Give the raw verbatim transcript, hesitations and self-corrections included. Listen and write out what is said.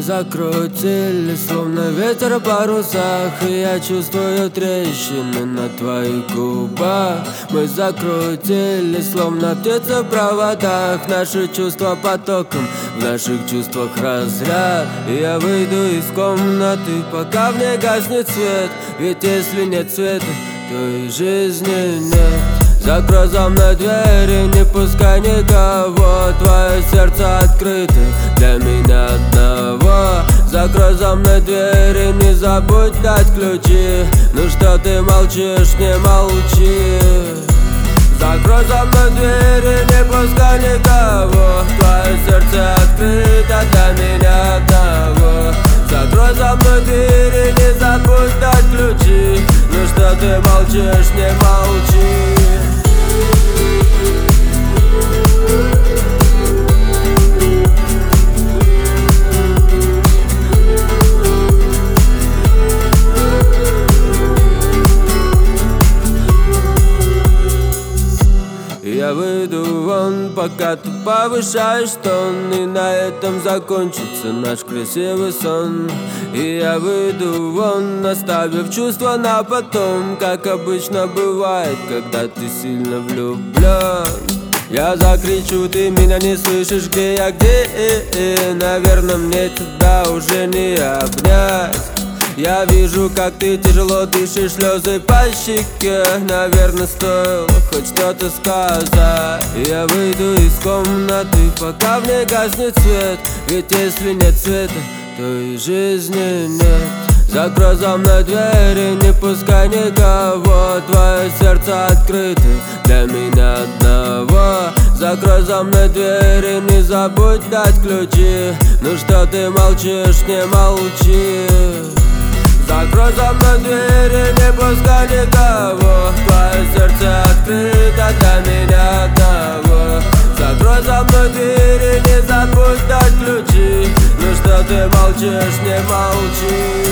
закрутили, словно ветер в парусах, и я чувствую трещины на твоих губах. Мы закрутили, словно птицы в проводах, наши чувства потоком, в наших чувствах разряд. И я выйду из комнаты, пока в ней гаснет свет, ведь если нет света, то и жизни нет. Закрой за мной двери, не пускай никого, твое сердце открыто для меня одного. Закрой за мной двери, не забудь дать ключи. Ну что ты молчишь, не молчи. Закрой за мной двери, не пускай никого, твое сердце открыто для меня одного. Закрой за мной двери, не забудь дать ключи. Ну что ты молчишь, не молчи. Я выйду вон, пока ты повышаешь тон, и на этом закончится наш красивый сон. И я выйду вон, оставив чувства на потом, как обычно бывает, когда ты сильно влюблен. Я закричу, ты меня не слышишь, где я, где? Наверное, мне тебя уже не обнять. Я вижу, как ты тяжело дышишь, слезы по щеке. Наверное, стоило хоть что-то сказать. Я выйду из комнаты, пока в ней гаснет свет, ведь если нет света, то и жизни нет. Закрой за мной двери, не пускай никого, твое сердце открыто для меня одного. Закрой за мной двери, не забудь дать ключи. Ну что ты молчишь, не молчи. Закрой за мной двери, не пускай никого, твое сердце открыто для меня одного. Закрой за мной двери, не забудь дать ключи. Ну что ты молчишь, не молчи.